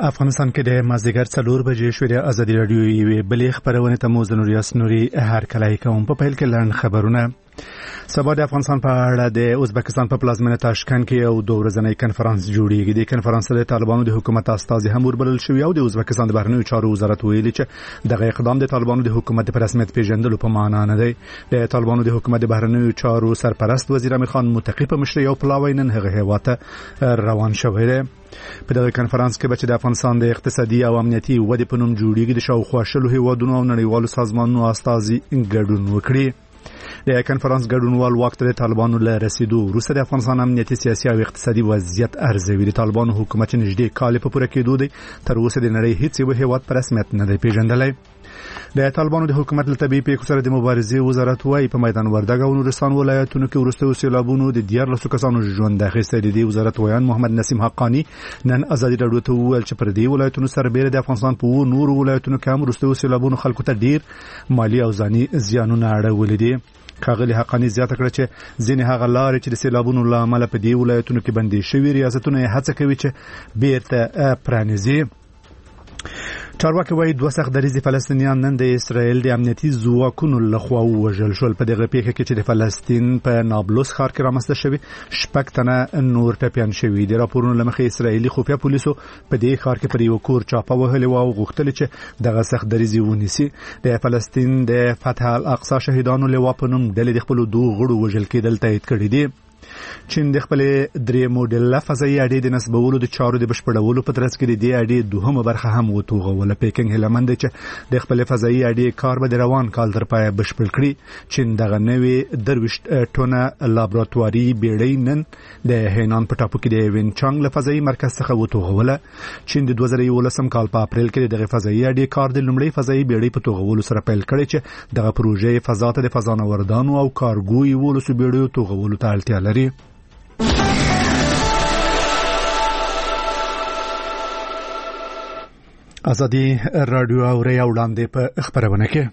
افغانستان کې د مازدیګر 4 بجې شوې ازادي رادیو یوې بلې خبرونه ته موزن ریاست نوري هرکلی کوم. په پیل کې لاند خبرونه. سبا د افغانستان په اړه د ازبکستان په پلازمینه تاشکند کې یو 2 ورځنی کنفرانس جوړیږي. د کنفرانس د طالبانو د حکومت استازي هم وربلل شوی او د ازبکستان د بهرنیو چارو وزارت ویلي چې دغه اقدام د طالبانو د حکومت په رسمیت پیژندلو په معنا نه دی. د طالبانو د حکومت د بهرنیو چارو سرپرست وزیر امیر خان متقی په مشرۍ او پلاوی نن هغه هیواته روان شوی دی. په دغه کنفرانس کې به د افغانستان د اقتصادي او امنیتي ودې په نوم جوړیږي د شاوخوا شلو هیوادونو او نړیوالو سازمانونو استازي ګډون وکړي. د کنفرانس ګډونوال وخت د طالبانو له رسیدو وروسته د افغانستان امنیتي سیاسي او اقتصادي وضعیت ارزوي. د طالبانو حکومت نږدې کال په پوره کېدو دی تر اوسه د نړۍ هیڅ یو هیواد په رسمیت نه دی پیژندلی. د طالبانو د حکومت له طبيعي پیښو سره د مبارزې وزارت وايي په میدان وردګ او نورستان ولایتونو کې وروسته سیلابونو د 14 کسانو ژوند اخیستی دی. وزارت ویان محمد نسیم حقانی نن ازادي رادیو ته وویل چې پر دې ولایتونو سره بیره د افغانستان په نورو ولایتونو کې هم وروسته سیلابونو خلکو ته ډیر مالی او ځاني زیانونه اړولي دي. ښاغلي حقانی زیاته کړه چې ځینې هغه لارې چې د سیلابونو له امله په دې ولایتونو کې بندي شوي ریاستونه یې هڅه کوي چې بیرته پرانیزي. چارواکي وایي 2 سختدریزي فلسطینیان نن د اسرائیل د امنیتي ځواکونو لخوا وژل شول. په دغه پیښه کې چې د فلسطین په نابلس ښار کې رامنځته شوی 6 تنه نور ټپیان شوي دي. راپورونو له مخې اسرائیلي خفیه پولیسو په دې ښار کې پر یو کور چاپه وهلې او غوښتل چې دغه سختدریزي ونیسي. د فلسطین د فتح الاقصی شهیدانو لوا په نوم ډلې د خپل 2 غړو وژل کېدل تایید کړي دي. چین د خپل درې موډل فضایي اډې د نسبولو د چارو د بشپړولو په ترڅ کې د دې اډې دوهمه برخه هم وتوغوله. پیکنګ هلمند چې د خپل فضایي اډې کار به د روان کال تر پای بشپړ کړي. چین دغه نوې 23 ټونه لابراتواري بیړۍ نن د هینان په ټاپو کې د وینچانګ له فضایي مرکز څخه وتوغوله. چین د 2011 کال په اپریل کې دغه فضایي اډې کار د لومړی فضایي بیړۍ په توغولو سره پیل کړي چې دغه پروژې فضا ته د فضانوردانو او کارګوي ولسو بیړیو توغولو ته اړتیا لري. ازادي رادیو اوري وړاندې په خبرونه کې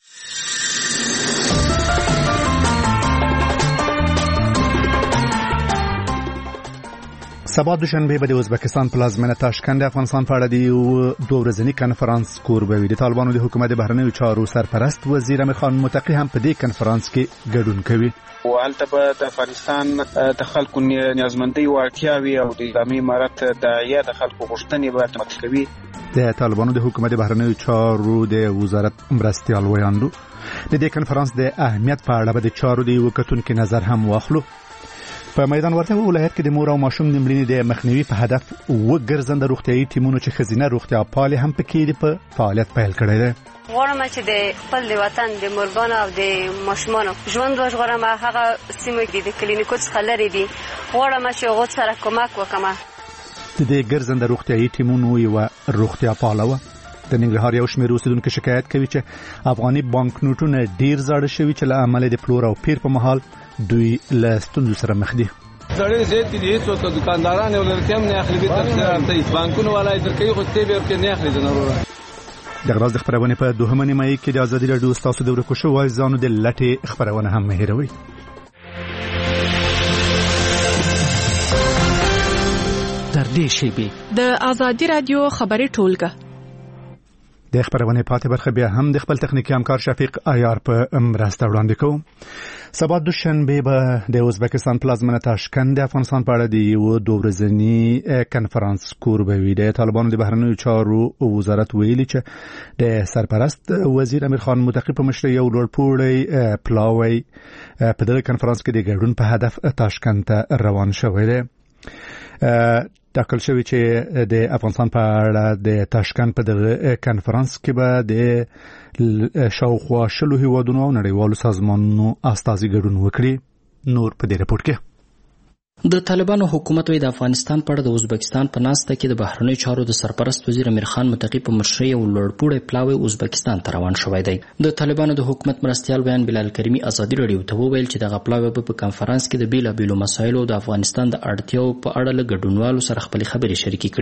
سبا دوشنبه به د ازبکستان پلازمینه تاشکند افغانستان په اړه د 2 ورځنی کنفرانس کوربوي. د طالبانو د حکومت د بهرنیو چارو سرپرست وزیر امیر خان متقی هم په دې کنفرانس کې ګډون کوي. والته به د افغانستان د خلکو نیازمندۍ واقعي او د اسلامي امارت د د خلکو غوښتنې به مطرح کوي. د طالبانو د حکومت د بهرنیو چارو د وزارت مرستيال ویاندو د دې کنفرانس د اهمیت په اړه به د چارو د وکتونکو نظر هم واخلو. په میدان وردګ ولایت کې د مور او ماشوم د مړینې د مخنیوي په هدف وګرځند روغتيایي ټیمونو چې خزینه روغتیا پالي هم پکې په فعالیت پیل کړی دی. غواړم چې د خپل وطن د مورګانو او د ماشومانو ژوند وژغورم. هغه سیمه کې د کلینیکو څخه لري دي. غواړم چې هغه سره کومک وکړم. د دې ګرځند روغتيایي ټیمونو یو روغتیا پالوه د ننګرهار یو شمېر اوسیدونکو شکایت کوي چې افغاني بانکنوټونه ډیر زاړه شوي چې له عمل د پلور او پیر په مهال دوی له ستونزو سره مخ دي. زړې زیات دي هیڅ وخت دکانداران او لرتیم نه اخلي به تفسیر بانکونو ولای درکې خو ته به ورکې نه اخلي ضرورت. د غراز د خبرونه په دوهمه نیمه کې د ازادي رادیو تاسو د ورکو شو وایزانو د لټه خبرونه هم مهیروي. تر دې شی به د ازادي رادیو خبري ټولګه د خبرونه پاتې برخه بیا هم د خپل تخنیکی همکار شفیق عیار په مرسته وړاندې کوم. سبا دوشنبه به د ازبکستان پلازمینه تاشکند د افغانستان په اړه د یو 2 ورځنی کنفرانس کوربوي. د طالبانو د بهرنیو چارو وزارت ویلي چې د سرپرست وزیر امیر خان متقی په مشرۍ یو لوړپوړی پلاوی په دغه کنفرانس کې د ګډون په هدف تاشکند ته روان شوی دی. ټاکل شوی چې د افغانستان په اړه د تاشکند په دغه کنفرانس کې به د شاوخوا شلو هیوادونو او نړیوالو سازمانونو استازي ګډون وکړي. نور په دې رپورت کې د طالبانو حکومت وی د افغانستان په اړه د ازبکستان په ناسته کې د بهرنیو چارو د سرپرست وزیر امیر خان متقی په مشرۍ او لوړپوړی پلاوی ازبکستان ته روان شوی دی. د طالبانو د حکومت مرستيال بیان بلال کریمی ازادي رادیو ته وویل چې دغه پلاوی په کنفرانس کې د بیلابیلو مسایلو د افغانستان د اړتیاو په اړه له ګډونوالو سره خپل خبرې شریکې کړي.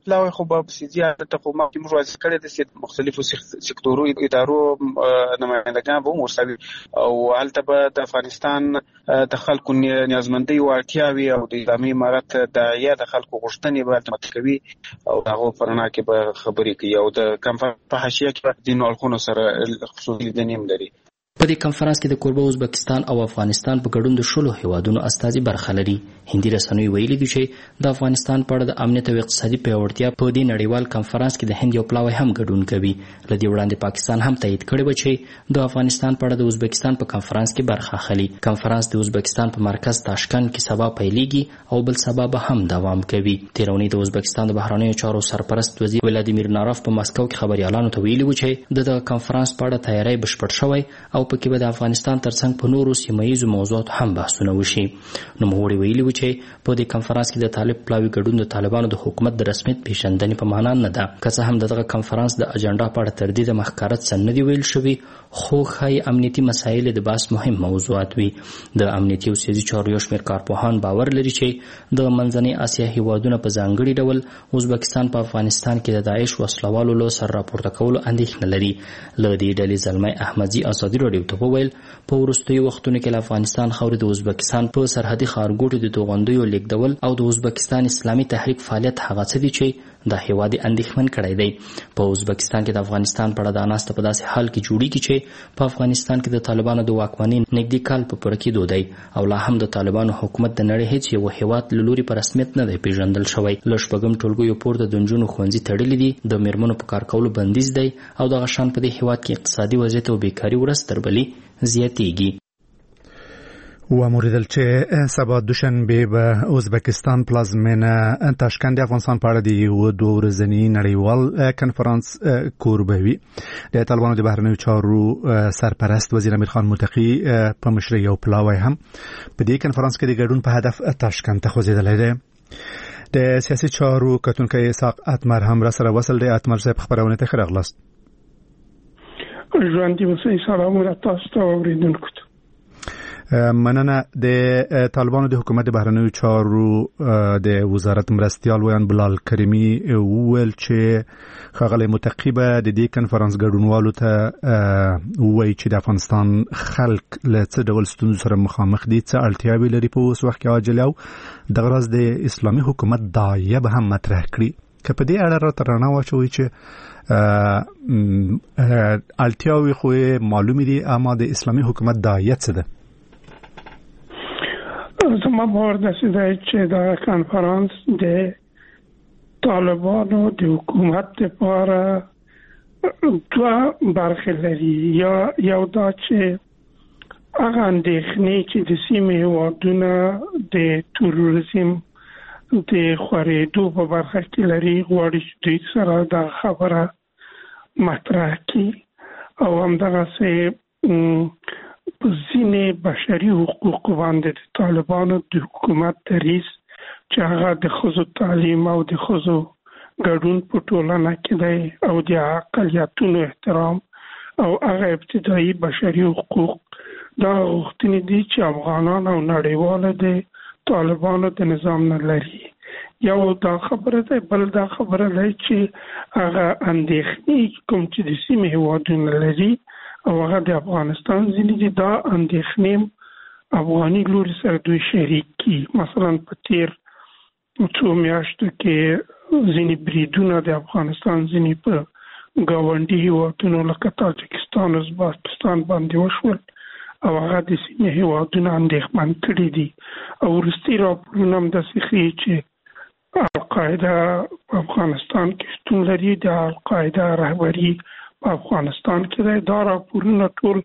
پلاوی خو به سیاسي ته خو موږ واضح کړی د مختلفو سکتورو ادارو نمائندگان به ورسوي او هلته به د افغانستان د خلکو نیازمندۍ او اړتیاوې او د اسلامي امارت د خلکو غوښتنې به متکوي او هغه پرنا کې به خبرې کوي او د کنفرانس په حاشیه کې د نوالخونو سره خصوصي دنیم لري. په دې کنفرانس کې د کوربه ازبکستان او افغانستان په ګډون د 16 هیوادونو استازي برخه لري. هندي رسنیو ویلي دي چې د افغانستان په اړه د امنیت او اقتصادي پیاوړتیا په دې نړیوال کنفرانس کې د هند یو پلاوی هم ګډون کوي. لدې وړاندې پاکستان هم تایید کړی و چې د افغانستان په اړه د ازبکستان په کنفرانس کې برخه اخلي. کنفرانس د ازبکستان په مرکز تاشکند کې سبا پیلېږي او بل سبا به هم دوام کوي. تیرونی د ازبکستان د بهرنیو چارو سرپرست وزیر ولادیمیر ناروف په مسکو کې خبريالانو ته ویلي و چې د کنفرانس په اړه تیاری بشپړ شوی او پکې به د افغانستان ترڅنګ په نورو سیمه‌ییزو موضوعاتو هم بحثونه وشي. نوموړي ویلي و چې په دې کنفرانس کې د طالب پلاوی ګډون د طالبانو د حکومت د رسمیت پیژندنې په معنا نه ده. که څه هم دغه کنفرانس د اجنډا په اړه تر دې د مخکارت څه نه دی ویل شوی، خو ښایي امنیتي مسایل د بحث مهم موضوعات وي. د امنیتي او سیاسي چارو یو شمېر کارپوهان باور لري چې د منځنۍ اسیا هیوادونه په ځانګړي ډول ازبکستان په افغانستان کې د داعش وسلوالو له سر راپورته کولو اندېښنه لري. له دې ډلې زلمی احمدزي ازادي راډیو ته وویل په وروستیو وختونو کې له افغانستان خاورې د ازبکستان په سرحدي ښارګوټو د توغندیو لیږدول او د ازبکستان اسلامي تحریک فعالیت هغه څه دي چې د هیواد اندېښمن کړی دی. په ازبکستان کې د افغانستان په اړه دا ناسته په داسې حال کې جوړیږي چې په افغانستان کې د طالبانو د واکمنۍ نږدې کال په پوره کېدو دی او لا هم د طالبانو حکومت د نړۍ هیڅ یو هیواد له لوري په رسمیت نه دی پیژندل شوی. له شپږم ټولګیو پورته د نجونو ښوونځي تړلي دي، د میرمنو په کار کولو بندیز دی او دغه شان په دې هیواد کې اقتصادي وضعیت او بیکاري ورځ تر بلې زیاتیږي. وموریدل چې سبا دوشنبه به ازبکستان پلازمینه تاشکند افغانستان په اړه د یو دوه ورځني نړیوال کنفرانس کوربه وي. د طالبانو د بهرنیو چارو سرپرست وزیر امیر خان متقی په مشرۍ یو پلاوی هم په دې کنفرانس کې د ګډون په هدف تاشکند ته خوځېدلی دی. د سیاسي چارو کتونکی اسحاق اتمر هم را سره وصل دی. اتمر صاحب خبرونه ته ښه راغلاست. ژوندي اوسئ. سلامونه تاسو ته اوریدونکو ته. مننه. د طالبانو د حکومت بهرنیو چارو د وزارت مرستیال ویان بلال کریمی وویل چې ښاغلی متقی به د دې کنفرانس ګډونوالو ته ووایي چې د افغانستان خلک له څه ډول ستونزو سره مخامخ دي، څه اړتیاوې لري په اوس وخت کې عاجل، او دغه راز د اسلامي حکومت داعیه به هم مطرح کړي. که په دې اړه راته رڼا واچوي چې اړتیاوې خو معلومې دي، اما د اسلامي حکومت داعیه څه ده؟ زما باور داسې دی چې دا کنفرانس د طالبانو د حکومت لپاره دوه برخې لري. یو دا چې هغه اندېښنې چې د سیمې هیوادونه د تروریزم د خورېدو په برخه کې لري غواړي چې دوی سره دا خبره مطرح کړي او همدغسې په ځینې بشري حقوقو باندې د طالبانو د حکومت دریځ چې هغه د ښځو تعلیم او د ښځو ګډون په ټولنه کې دی او د اقلیتونو احترام او هغه ابتدایي بشري حقوق، دا غوښتنې دي چې افغانان او نړیواله د طالبانو د نظام نه لري. یو دا خبره ده. بل دا خبره ده چې هغه اندېښنې کوم چې د سیمې هیوادونه لري او هغه د افغانستان ځینې دي، دا اندېښنې افغاني لوري سره دوی شریک کړي. مثلا په تیر څو میاشتو کې ځینې بریدونه د افغانستان ځینې په ګاونډي هیوادونو لکه تاجکستان او ازبکستان باندې وشول او هغه د سیمې هیوادونه اندېښمن کړي دي. او وروستي راپورونه هم داسې ښیي چې القاعده په افغانستان کې شتون لري، د القاعده رهبري په افغانستان کې دی. دا راپورونه ټول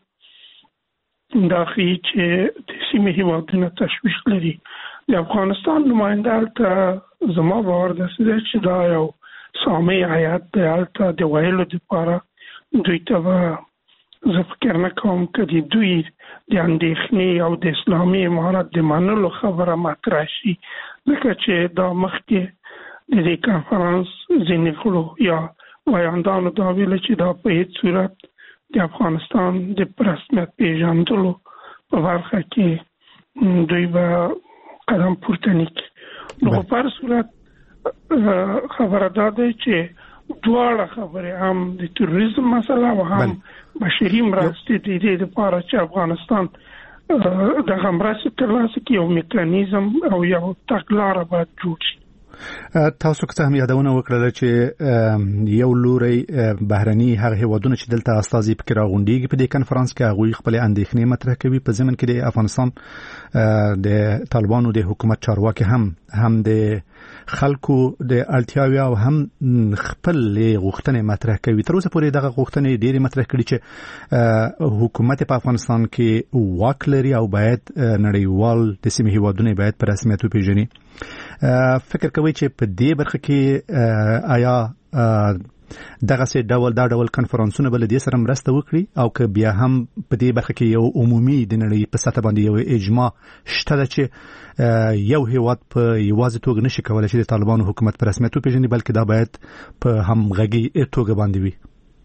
دا ښیي چې د سیمې هیوادونه تشویش لري. د افغانستان نماینده هلته زما باور داسې دی چې دا یو سامع هیات دی. هلته د ویلو دپاره دوی ته به زه فکر نه کوم که د دوی د اندېښنې او د اسلامي امارت د منلو خبره مطرح شي، ځکه چې دا مخکې د دې کنفرانس ځینې غړو یا ویاندانو دا ویله چې دا په هیڅ صورت د افغانستان د رسمیت پیژندلو په برخه کې دوی به قدم پورته نه کړي. نو په هر صورت خبره ده چې دواړه خبره هم د تروریزم مسله او هم بشري مرستې د دې لپاره چې افغانستان د غمراسي ترلاسه کې یو میکانیزم او یو تګلاره باید جوړ شي. تاسو که هم یادونه وکړه چې یو لوري بهرني هغه هیوادونه چې دلته استازي پکې راغونډيږي په دې کنفرانس کې هغه خپل اندېښنې مطرح کوي په ضمن کې د افغانستان د طالبانو د حکومت چارواکي هم د خلکو د اړتیاوي او هم خپل غوښتنې مطرح کوي. تر اوسه پورې دغه غوښتنې ډېری مطرح کړي چې حکومت په افغانستان کې واک لري او باید نړیوال د سیمې هیوادونه باید په رسمیت وپیژني. فکر کوي چې په دې برخه کې آیا دغه څه ډول کنفرانسونه بل دې سره مرسته وکړي او که بیا هم په دې برخه کې یو عمومي د نړۍ په سطح باندې یو اجماع شته چې یو هیواد په یوازې توګه نشي کولای چې د طالبانو حکومت په رسمیت وپیژني بلکې دا باید په همغږي توګه باندې وي.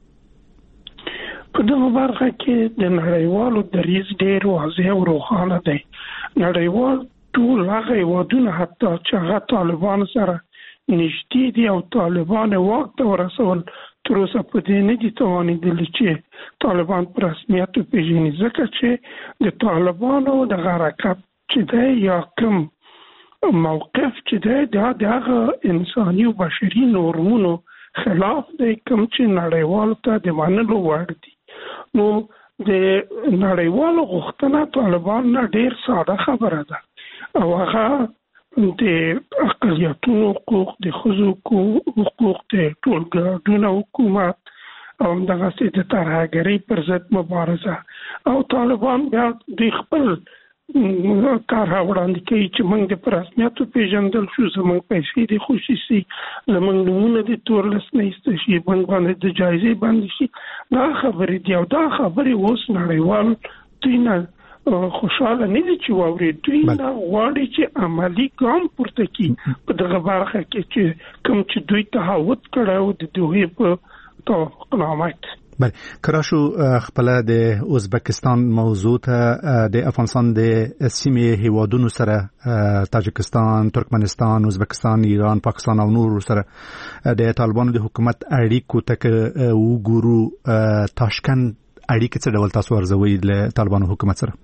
په دغه برخه کې د نړیوالو دریځ ډېر واضح او روښانه دی. نړیوال ټول هغه هیوادونه حتی چې هغه طالبان سره نشتی دي او طالبان واک ته ورسول تر اوسه په دې نه دي توانېدلي چې طالبان په رسمیت وپیژني ځکه چې د طالبانو د حرکت چې دی یا کوم موقف چې دی دا د هغه انساني او بشري نورمونو خلاف دی کوم چې نړیوالو ته د منلو وړ دي. نو د نړیوالو غوښتنه طالبان نه ډېر ساده خبره ده او هغه د اقلیتونو حقوق د ښځو حقوق د ټولګډونو حکومت او دغه څه د ترهګرۍ پر ضد مبارزه او طالبان بیا د خپل کار وړاندې کوي چې موږ د رسمیت پیژندل شو زموږ پیسې د خصوصي زموږ نمونه د تورلس نه ایست شي موږ باندې د جایزې باندې شي دا خبرې دی او دا خبرې اوس نړیوال دینه خوشاله نه دي چې ووري دوی دا غواړي چې عملی ګام پورته کړي په دغه برخه کې چې کوم چې دوی تعهد کړو د دوی په توافقنامه. بله کراشو خپل د ازبکستان موضوع ته د افغانستان د سیمې هیوادونو سره تاجکستان، ترکمنستان، ازبکستان، ایران، پاکستان او نور سره د طالبانو د حکومت اړیکو ته وګورو تاشکند اړیکې څه ډول تاسو ارزوي له طالبانو حکومت سره؟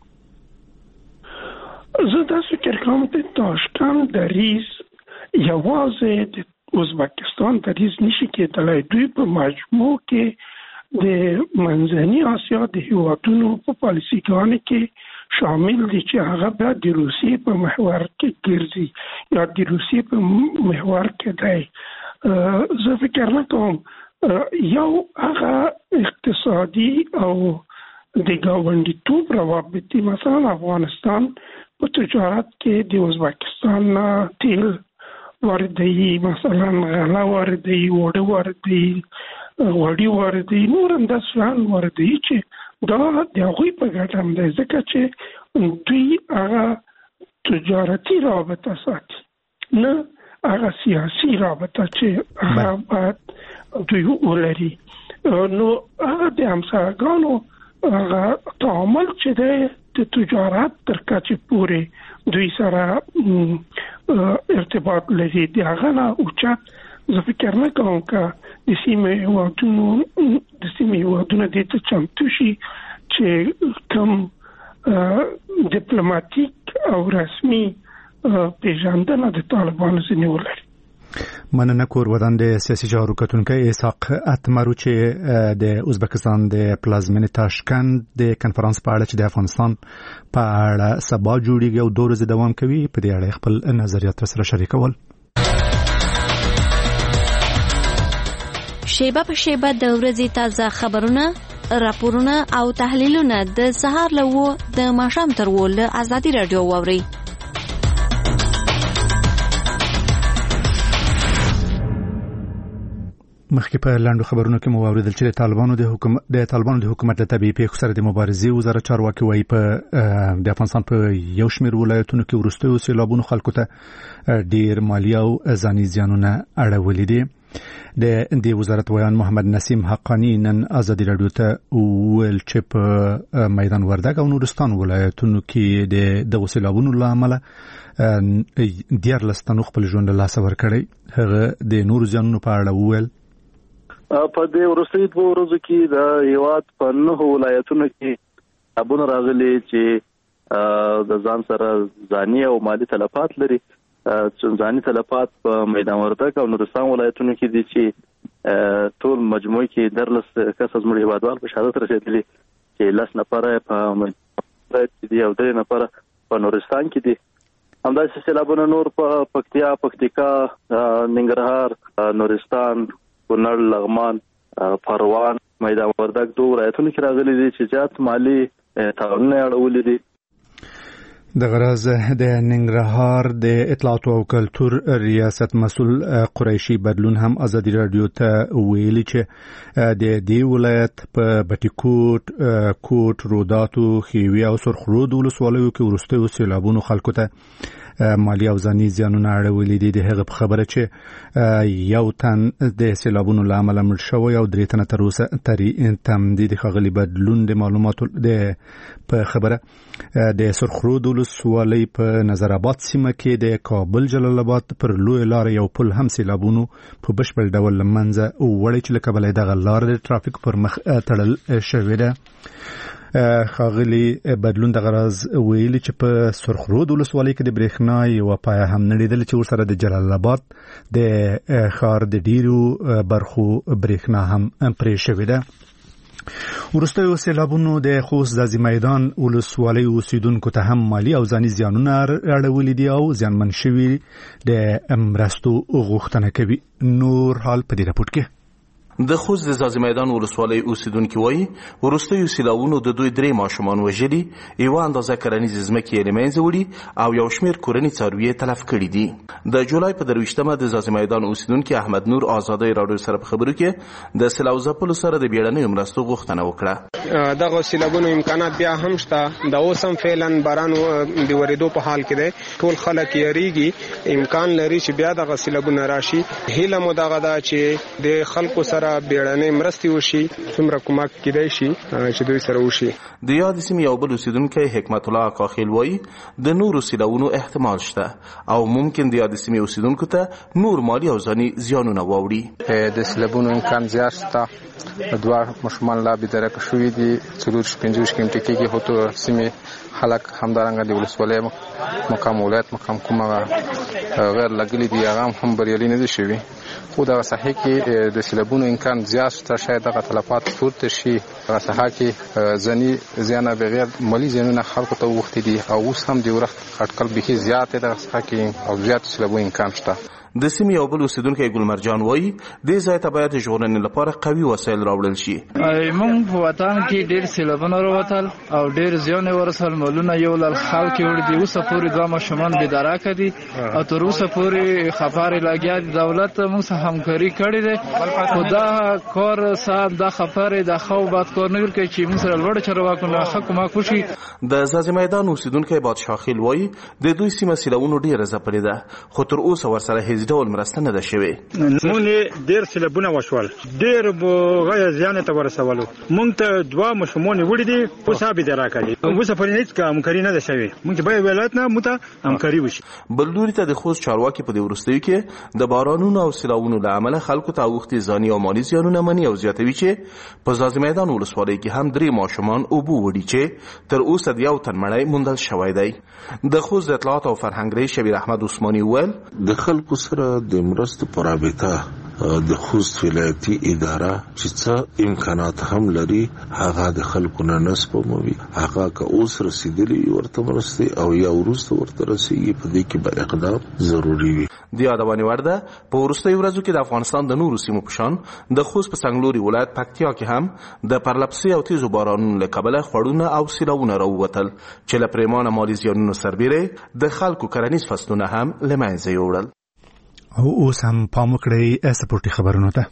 زه دا فکر کوم چې تاشکند دریځ یوازې د ازبکستان دریځ نشي کېدلی. دوی په مجموع کې د منځني اسیا د هیوادونو په پالیسیګانو کې شامل دي چې هغه د روسیې په محور کې ګرځي یا د روسیې په محور کې دی. زه فکر نه کوم یو هغه اقتصادي او د ګاونډیتوب روابط مثلا افغانستان په تجارت کې د ازبکستان تیل واردوي، مثلا غله واردوي، وړه واردوي، وړي واردوي، نور انداسان واردوي چې دا د هغوی په ګټه هم دی ځکه چې دوی هغه تجارتي رابطه ساتي نه هغه سیاسي رابطه چې هغه باید دوی ولري. نو هغه د همسایګانو هغه تعامل چې دی د تجارت تر کچې پورې دوی سره ارتباط لري د هغه نه اوچت. زه فکر نه کوم که د سیمې هیوادونه دې ته چمتو شي چې کوم ډیپلوماټیک او رسمي پیژندنه د طالبانو ځینې ولري. مننه کور ودان د سیاسي چارو کتونکي اسحاق اتمرو چې د ازبکستان د پلازمینې تاشکند د کنفرانس په اړه چې د افغانستان په اړه سبا جوړیږي او 2 ورځې دوام کوي په دې اړه خپل نظریات سره شریکول. شیبه په شیبه د ورځې تازه خبرونه، راپورونه او تحلیلونه د سهار له و د ماښام تر و له ازادي رادیو واوري. مخکې په لاندو خبرونو کې مو اوریدل چې د طالبانو د حکومت د طبيعي پیښو سره د مبارزې وزارت چارواکي وايي په د افغانستان په یو شمېر ولایتونو کې وروستیو سیلابونو خلکو ته ډیر مالی او ځاني زیانونه اړولې دي. د وزارت ویان محمد نسیم حقانی نن ازادي رادیو ته ویل چې په میدان وردګ او نورستان ولایتونو کې د دغه سیلابونو لامل ډیر لستنو خپل ژوند له لاسه ورکړی. هغه د نور ځانونو په اړه ویل په دې ورستۍ په ورځو کې د هیواد په 9 ولایتونو کې ابونه راغلي چې د ځان سره ځاني او مالی تلفات لري. ځاني تلفات په میدان وردګ او نورستان ولایتونو کې دي چې ټول مجموعي کې درلس کس زموږ هیوادوال په شهادت رسېدلي چې 10 نفره په ولایت کې دي او 3 نفره په نورستان کې دي. همداسې سیلابونه نور په پکتیا، پکتیکا، ننګرهار، نورستان، کونړ، لغمان، پروان، میدان وردګ 2 ولایتونو کې راغلي دي چې زیات مالی تعاونونه اړولي دي. د غرض د ننګرهار د اطلاعات او کلتور ریاست مسؤل قریشي بدلون هم ازادي رادیو ته ویلي چې د دې ولایت په بټیکوټ، کوټ، روداتو، خیوي او سرخرود ولسوالیو کې ورستیو سیلابونو خلکو ته مالی او ځاني زیانونه اړولي دي. د هغه په خبره چې یو تن د سیلابونو له امله مړ شوی او 3 تنه تر اوسه تمدید خغلی بدلون د معلوماتو د په خبره د سرخرود ولسوالۍ په نظر آباد سیمه کې د کابل جلال آباد پر لوی لار یو پل هم سیلابونو په بشپړ ډول لمنځه وړي چې له کبله دغه لار د ټرافیک پر مخ تړل شوې ده. خاغلی بدلون د غرض ویلي چې په سرخرود ولسوالۍ کې د برېښنا یو پایه هم نړیدل چې ورسره د جلال آباد د ښار د ډیرو برخو برېښنا هم پرې شوې ده. ورستیو سیلابونو د خوست ځاځي میدان ولسوالۍ اوسیدونکو ته هم مالی او ځاني زیانونه اړولي دي او زیانمن شوي د مرستو غوښتنه کوي. نور حال په دې راپورټ کې د خوست د ځاځي میدان ولسوالۍ اوسیدونکو وایي ورستیو سیلابونو د دوی 3 ماشومان وژلي، یو اندازه کرنیز ځمکې یې له منځه وړي او یو شمېر کورني څاروي تلف کړي دي. د جولای په 23مه د ځاځي میدان اوسیدونکو احمد نور ازادي رادیو سره په خبرو کې د سیلاب ځپلو سره د بیړنیو مرستو غوښتنه وکړه. دغه سیلابونو امکانات بیا هم شته، د اوسم فعلا باران د ورېدو په حال کې دی. ټول خلک یریږي، امکان لري چې بیا دغه سیلابونه راشي. هیله مو دغه ده چې د خلکو سره بیړنۍ مرستې وشي، څومره کومک کېدای شي چې دوی سره وشي. د یاد سیمې یو بل اوسیدونکی حکمت الله کاخیل وایي د نورو سیلابونو احتمال شته او ممکن د یاد سیمې اوسیدونکو ته نور مالی او ځاني زیانونه واوړي. د سیلابونو امکان زیات شته. 2 ماشومان لا بېدرکه شوي دي، 4-5 کېمټې کېږي. هوتو سیمې خلک همدارنګه د ولسوالۍ مقام ولایت مقام کومه غیر لګلي دي، هغه هم بریالي نه دي شوي. خو دغه ساحې کې د سیلابونو امکان زیات شته، شاید دغه تلفات پورته شي. دغه ساحه کې ځاني زیانه بغیر مالی زیانونه خلکو ته وغوښتي دي او اوس هم د ورښت اټکل بیخي زیات دی دغه ساحه کې او زیات سیلابونو امکان شته. د سیمې یو بل اوسیدونکی ګلمرجان وایي دې ځای ته باید د ژغورنې لپاره قوي وسایل راوړل شي. موږ په وطن کې ډېر سیلابونه راوتل او ډېر زیان یې ورسول. مالونه یو لړ خلک یې وړي دي. اوسه پورې 2 ماشومان بېدرکه دي او تر اوسه پورې خبرې لګیا دي. دولت موږ سره همکاري کړې ده، خو دا کار صاحب دا خبرې د خو بد کار نه کوي چې موږ سره لوړ چارواکو نه ښه کومک وشي. د ځاځي میدان اوسیدونکی بادشاه خیل وایي د دوی سیمه سیلابونو ډېره ځپلې ده، خو تر اوسه ورسره هیڅ ډول مرسته نه ده شوې. مونږ ډېر سیلابونه وشول، ډېر غیر زیان ته ورسولو. مونږ ته 2 ماشومان وړي دي، اوس به درا کوي. اوس په هیڅ همکاري نه ده شوې. مونږ به ولایت نه مو ته همکاري وشي. بل لوري ته د خوست چارواکي په دې ورستیو کې د بارانونو او سیلابونو له امله خلکو ته اوښتي ځاني او مالي زیانونه مني او زیاتوي چې په ځاځي میدان ولسوالۍ کې هم 3 ماشومان اوبو وړي چې تر اوسه د یو تن مړی موندل شوی دی. د خوست د اطلاعات او فرهنګ رئیس شبیر احمد عثماني وویل د خلکو سره د مرستو په رابطه د خوست ولایتي اداره چې څه امکانات هم لري هغه د خلکو نه نسپموي. هغه که اوس رسیدلی ورته مرستې او یا وروسته ورته رسیږي، په دې کې به اقدام ضروري وي. د یادونې وړ ده په وروستیو ورځو کې د افغانستان د نورو سیمو په شان د خوست په څنګلوري ولایت پکتیا کې هم د پرلپسې او تیزو بارانونو له کبله خوړونه او سیلابونه راووتل چې له پرېمانه مالي زیانونو سربیره د خلکو کرنیز فصلونه هم له منځه یوړل. او اوس هم پام وکړئ سپورټي خبرونو ته.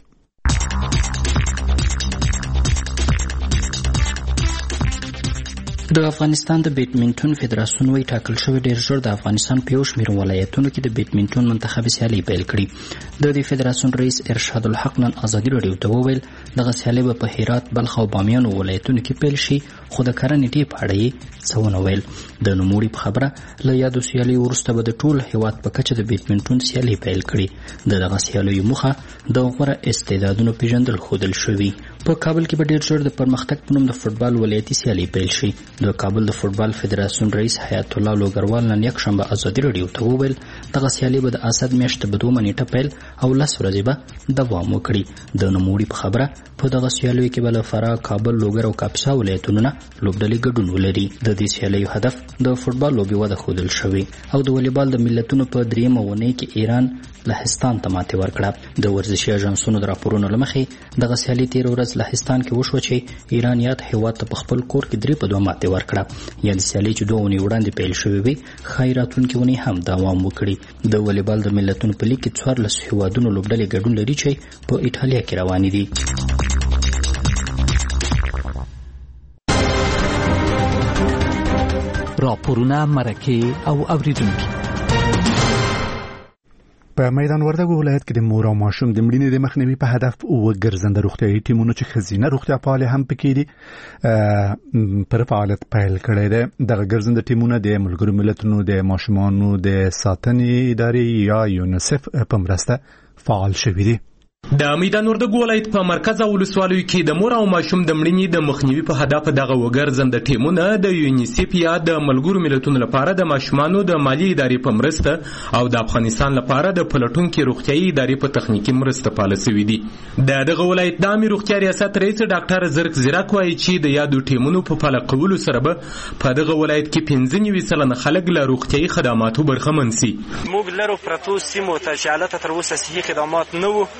د افغانستان د بیډمنټون فدراسیون وی ټاکل شوی ډیر ژر د افغانستان په یو شمېر ولایتونو کې د بیډمنټون منتخب سیالي پیل کړي. د فدراسیون رئیس ارشاد الحق نن ازادي راډیو ته وویل دغه سیالي به په هرات، بلخ او بامیان ولایتونو کې پیل شي، خو د کرنې ټی په اړه یې څه ونه ویل. د نوموړي په خبره له یادو سیالي وروسته به د ټول هیواد په کچه د بیډمنټون سیالي پیل کړي. د دغه سیالیو موخه د غوره استعدادونو پیژندل ښودل شوي. په کابل کې به ډیر ژر د پرمختګ په نوم د فوټبال ولایتي سیالي پیل شي. د کابل د فوټبال فدراسیون رئیس حیات الله لوګروال نن یکشنبه ازادي راډیو ته وویل دغه سیالي به د اسد میاشتې په 2 نیټه پیل او 10 ورځې به دوام وکړي. د نوموړي په خبره په دغه سیالیو کې به له فراه، کابل، لوګر او کاپیسا ولایتونو نه لوبډلې ګډون ولري. د دې سیالیو هدف د فوټبال لوبې وده ښودل شوې او د والیبال د ملتونو په 3مه اونۍ کې ایران لهستان ته ماتې ورکړه. د ورزشي اژانسونو د راپورونو له مخې دغه سیالي تېره ورځ لهستان کې وشوه چې ایران یاد هیواد ته په خپل کور کې 3-2 ماتې ورکړه. یعنې سیالي چې 2 اونۍ وړاندې پیل شوې وي ښایي راتلونکې اونۍ هم دوام وکړي. د والیبال د ملتونو په لیګ کې 14 هیوادونو لوبډلې ګډون لري چې په ایټالیا کې روانې دي. راپورونه، مرکې او اوریدونکي. په میدان وردګو ولایت کې د مور او ماشوم د مړینې د مخنیوي په هدف وګرځنده روغتیايي ټیمونو چې ښځینه روغتیا پالې هم پکې دي پر فعالیت پیل کړی دی. دغه ګرځنده ټیمونه د ملګرو ملتونو د ماشومانو د ساتنې ادارې یا یونیسف په مرسته فعال شوي دي. د میدان وردګو ولایت په مرکز او ولسوالیو کې د مور او ماشوم د مړینې د مخنیوي په هدف دغه وګرځنده ټیمونه د یونیسف یا د ملګرو ملتونو لپاره د ماشومانو د مالی ادارې په مرسته او د افغانستان لپاره د پلټونکو روغتیايي ادارې په تخنیکی مرسته پاله شوې دي. دغه ولایت د عامه روغتیا ریاست رئیس ډاکټر زرک زیراک وایي چې د یادو ټیمونو په پاله کولو سره به په دغه ولایت کې 95% خلک له روغتیايي خدماتو برخمن شي. موږ لرو پرتو سیمو ته چې حالت تر اوسه صحي خدمات نه وو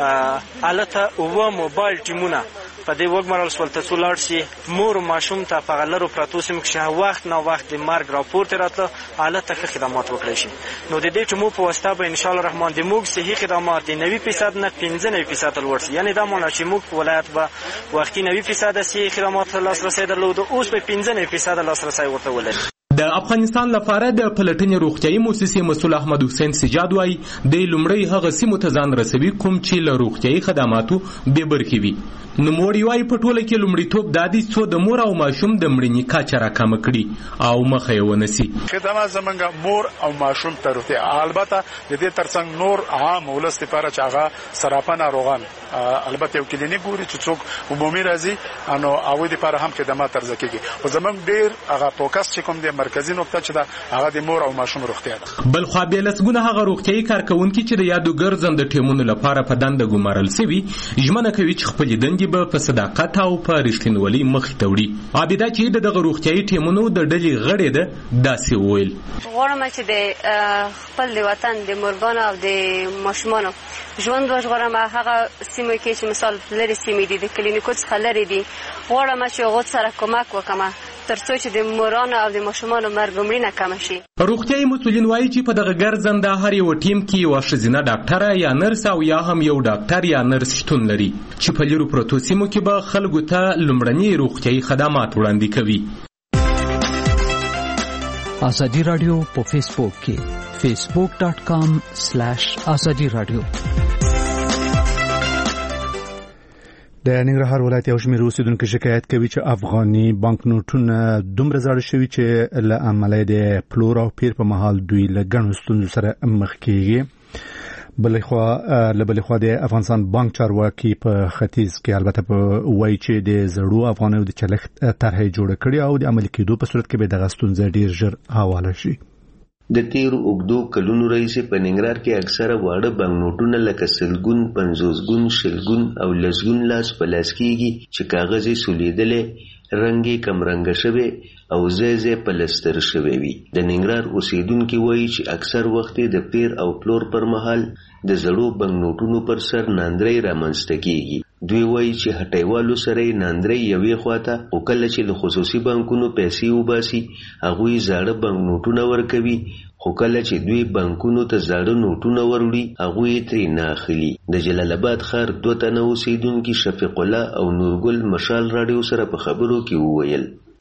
الته او موبایل ټیمونه په دې وګمرل سول ته څولار شي مور ماشوم ته په غلرو پرتو سیم کې وخت نه وخت د مرګ راپورټ راته الته خدمات وکړي شي. نو د دې ټیمو په واسطه به ان شاء الله رحمان د موږ صحي خدمات 90% نه 95% لوړ شي. یعنی دا معنی چې موږ ولایت به وختي 90% صحي خدمات لاسرسي درلود اوس به 95% لاسرسي ورته ولري. د افغانستان لپاره د پلټنې روغتیايي مؤسسې مسؤل احمد حسین سجاد وایي د لومړی هغه سیمو ته ځان رسوي کوم چې له روغتیايي خدماتو بې برخې وي. نوموړي وایي په ټوله کې لومړیتوب دا دی څو د مور او ماشوم د مړینې کچه راکمه کړي او مخه یې ونیسي. خدمات زمونږ مور او ماشوم ته روغتیا البته د دې ترڅنګ نور عام ولس لپاره چې هغه سراپا ناروغان البته یو کلینیک ګوري چې څوک عمومي راځي انو هغوی لپاره هم خدمات ترځه کیږي. او زمونږ ډیر هغه فوکس چې کوم دی مرکزی نقطه چې دا هغه د مور او ماشوم روغتیا ده. بل خو به لسګونه هغه روغتیايي کارکونکي چې د یادو ګرځنده ټیمونو لپاره په دنده ګمارل شوي ژمنه کوي چې خپل دندې به په صداقت او په رښتینولۍ مخې ته وړي. عابده چې دغه روغتیايي ټیمونو د ډلې غړې ده داسې وویل غواړم چې د خپل وطن د مورګانو او د ماشومانو ژوند وژغورم. هغه سیمه کې چې مثال لري سیمې دي د کلینیکو څخه لري دي غواړم چې هغوی سره کمک وکړم ترڅو چې د مورانو او د ماشومانو مرګ مړینه کمه شي. روغتیايي مسؤلین وایي چې په دغه ګرځنده هر یو ټیم کې یوه ښځینه ډاکټره یا نرس او یا هم یو ډاکټر یا نرس شتون لري چې په لیرو پرتو سیمو کې به خلکو ته لومړني روغتیايي خدمات وړاندې کوي. ازادي رادیو په فیسبوک کې facebook.com/azadi radio. د ننګرهار ولایت یو شمېر اوسیدونکو شکایت کوي چې افغاني بانک نوټونه دومره زاړه شوي چې له امله د پلور او پیر په مهال دوی له ګڼو ستونزو سره مخ کېږي. بلخوا د افغانستان بانک چارواکي په ختیځ کې البته په وایي چې د زړو افغانیو د چلښت طرحه جوړه کړې او د عملي کېدو په صورت کې به دغه ستونزه ډیر ژر حواله شي. د تیرو اوږدو کلونو راهیسې په ننګرهار کې اکثره واړه بانک نوټونه لکه سلګون، 50 ګون، شلګون او لسګون لاس په لاس کېږي چې کاغذ یې سولیدلی، رنګ یې کم رنګه شوی او ځای ځای پلستر شوی وي. د ننګرهار اوسیدونکي وایي چې اکثر وخت د پیر او پلور پر مهال د زړو بانک نوټونو پر سر ناندرۍ رامنځته کېږي. دوی وایي چې هټیوالو سره یې ناندرۍ یوې خواته او کله چې له خصوصي بانکونو پیسې وباسي هغوی زاړه بانک نوټونه ورکوي، خو کله چې دوی بانکونو ته زاړه نوټونه وروړي هغوی یې ترې نه اخلي. د جلال آباد ښار 2 تنه اوسیدونکي شفیق الله او نورګل مشال راډیو سره په خبرو کې وویل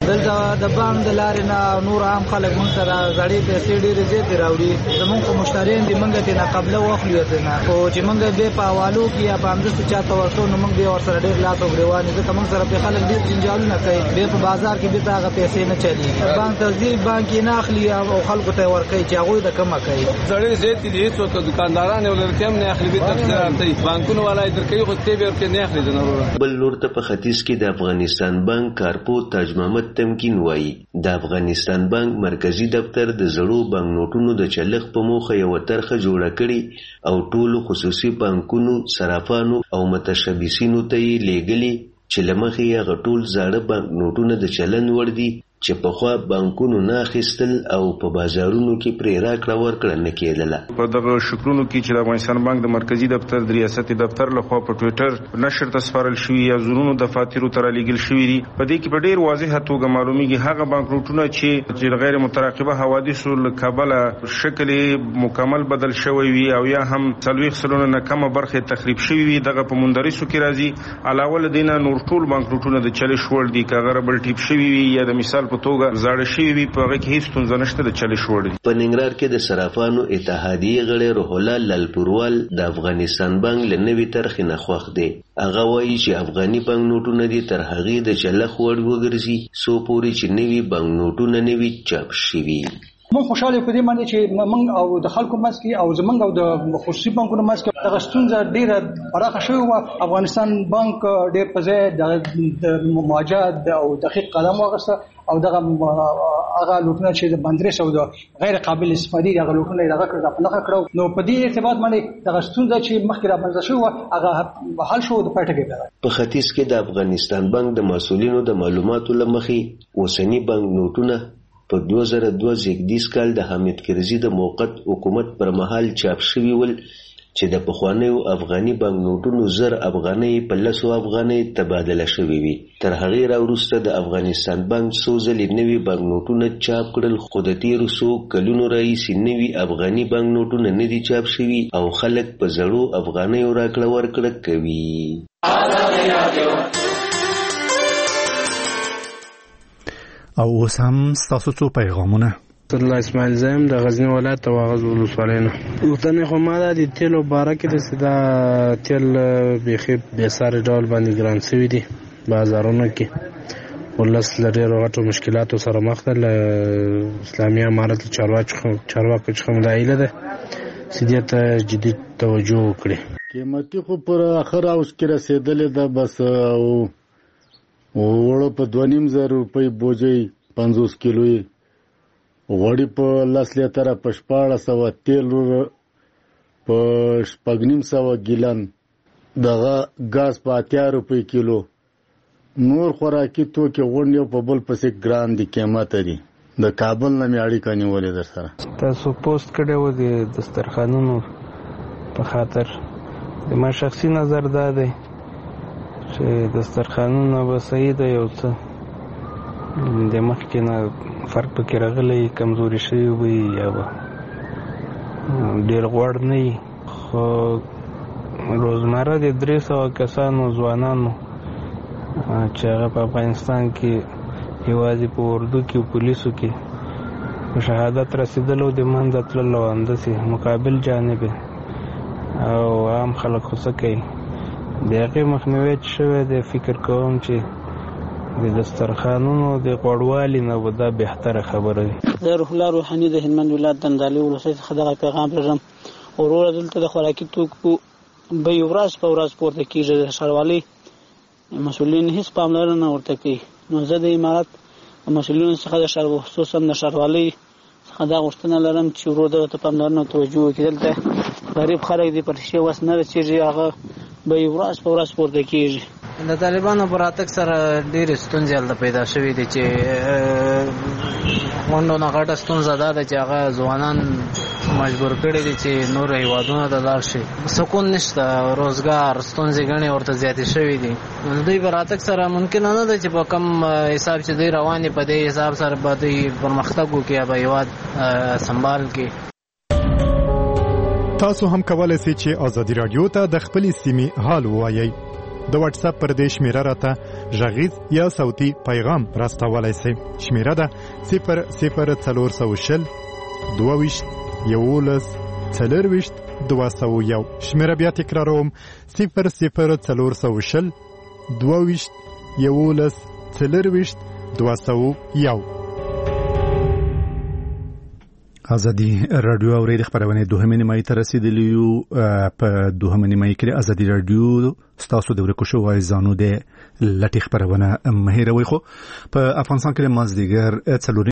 دلته د بانک د لارې نه نور عام خلک موږ سره زړې پیسې ډېرې زیاتې راوړي. زموږ خو مشتریان دي موږ ته نه قبله واخلي نه خو چې موږ به په حوالو کې یا په همدستو چاته ورکو نو موږ به ورسره ډېر لاس او ګریوان ځکه موږ سره په خلک ډېر جنجالونه کوي. به په بازار کې به هغه پیسې نه چلی بانک ته ځي بانک یې نه اخلي او خلکو ته ورکوي چې هغوی د کمه کوي. زړې زیاتې دي هېڅوک دکانداران ولرته هم نه اخلي به تفسیر راځي بانکونه والا درکوي خو ته به ورکې نه اخلي ضرور. بل لور ته په ختیځ کې د افغانستان بانک کارپو تاج محمد تمکین وایي د افغانستان بانک مرکزی دفتر د زړو بانک نوټونو د چلښت په موخه یو طرحه جوړه کړي او ټولو خصوصي بانکونو صرافانو او متشبثینو ته یې لیږلي چې له مخې هغه ټول زاړه بانک نوټونه د چلن وړ دي چې پخوا بانکونو نه اخیستل او په بازارونو کې پرې راکړه ورکړه نه کېدله. په دغه شکلونو کې چې د افغانستان بانک د مرکزی دفتر د ریاستي دفتر لخوا په ټویټر نشر ته سپارل شوي یا زرونو دفاترو ته رالیږل شوي دي په دې کې په ډېر واضحه توګه معلومیږي هغه بانک نوټونه چې غیر متراقبه حوادثو له کبله شکل مکمل بدل شوی وي او یا هم 40 سلنه نه کمه برخه تخریب شوی وي دغه په مندرسو کې راځي. علاوه له دې نه نور ټول بانک نوټونه د چلش وړ دي که هغه بل ټیپ شوی وي یا د مثال په توګه زاړه شوي وي په هغه کې هیڅ ستونزه نشته د چلش وړ دي. په ننګرهار کې د صرافانو اتحادیې غړی روح الله لالپوروال د افغانستان بانک له نوې طرحې نه خوښ دی. هغه وایي چې افغاني بانک نوټونه دي تر هغې د چلښت وړ وګرځي څو پورې چې نوي بانک نوټونه نه وي چاپ شوي. موږ خوشاله په دې باندې چې موږ او د خلکو منځ کې او زمونږ او د خصوصي بانکونو منځ کې دغه ستونزه ډېره پراخه شوې وه. افغانستان بانک ډېر په ځای د مواجهت او دقیق قدم واخیسته او دغه هغه لوټونه چې د بندرس او د غیر قابل استفادې هغه لوټونه یې دغه کړو نو په دې ارتباط باندې دغه ستونزه چې مخکې رامنځته شوې وه هغه حل شو د پټه کې. په ختیځ کې د افغانستان بانک د مسؤلینو د معلوماتو له مخې اوسني بانک نوټونه په 2022 کال د حامد کرزي د موقت حکومت پر مهال چاپ شوي ول چې د پخوانیو افغاني بانک نوټونو 1000 افغانۍ په 100 افغانۍ تبادله شوي وي. تر هغې راوروسته د افغانستان بانک څو ځلې نوي بانک نوټونه چاپ کړل خو د تېرو څو کلونو راهیسې نوي افغاني بانک نوټونه نه دي چاپ شوي او خلک په زړو افغانیو راکړه ورکړه کوي. او اوس هم ستاسو څو پیغامونه. الله اسماعیل زم د غزنی ولایت واغز ولسوالۍ نه وطن خو ما د تیلو باره کې د تیل بيخي به سره ډول باندې ګران شوی دي بازارونو کې ولس لري غټو مشکلاتو سره مخ ده. اسلامي امارت چارواکو څخه مدایله ده سیدیت جدي توجه وکړي. قیمتي خو پر اخر اوس کې رسیدلې ده بس او وړو په 2.5 روپۍ بوجي 50 کیلوي غوړي په 10 لیتره په 1400 تیل په 950 ګیلن دغه غاز په 80 روپۍ کیلو نور خوراکي توکي غونډې په بل پسې ګران دي قیمت دي. د کابل نه مې اړیکه نیولې در سره. تاسو پوسټ کړی و د دسترخوانونو په خاطر د ما شخصي نظر دا دی چې دسترخوانونه به صحیح ده یو څه د مخکې نه فرق پکې راغلی کمزوري شوي وي یا به ډېر غوړ نه وي خو روزمره د 300 کسانو ځوانانو چې هغه په افغانستان کې یوازې په اردو کې او پولیسو کې په شهادت رسېدلو د منځه تللو همداسې مقابل جانب او عام خلک خو څه کوي د هغې مخنیوی چې شوی دی فکر کوم چې د دسترخوانونو د غوړوالي نه به دا بهتره خبره وي. زه روح الله روحاني د هلمند ولایت دندالي ولسوالۍ څخه دغه پیغام لرم. وروره دلته د خوراکي توکو بیې ورځ په ورځ پورته کېږي. د ښاروالۍ مسؤلین هېڅ پاملرنه ورته کوي. نو زه د امارت مسؤلینو څخه خصوصا د ښاروالۍ څخه دا غوښتنه لرم چې ورور دغه ته پاملرنه توجه وکړي. دلته غریب خلک دي پر شی وس نه رسېږي هغه بیې ورځ په ورځ پورته کېږي. د طالبانو په راتګ سره ډېرې ستونزې هلته پیدا شوې دي چې غونډو نه غټه ستونزه دا ده چې هغه ځوانان مجبور کړي دي چې نور هیوادونو ته لاړ شي. سکون نشته، روزګار ستونزې ګڼې ورته زیاتې شوې دي. د دوی په راتګ سره ممکنه نه ده چې په کم حساب چې دوی روان دي په دې حساب سره به دوی پرمختګ وکړي یا به هیواد سنبال کړي. تاسو هم کولای شئ چې ازادي رادیو ته د خپلې سیمې حال ووایئ. د واتس اپ پر دې شمیره راته غږیز یا صوتي پیغام راستولای شئ. شمیره ده 00420 22 11 40 201. شمیره بیا تکراروم 00420 22 11 40 201. ازادي رادیو اورید خبرونه دوهمه نیمه ته رسیدلی یو. په دوهمه نیمه کې ازادي رادیو ستاسو د ورکو شو وای زانو د لټی خبرونه مهیروي خو په افغانستان کې مازدیګر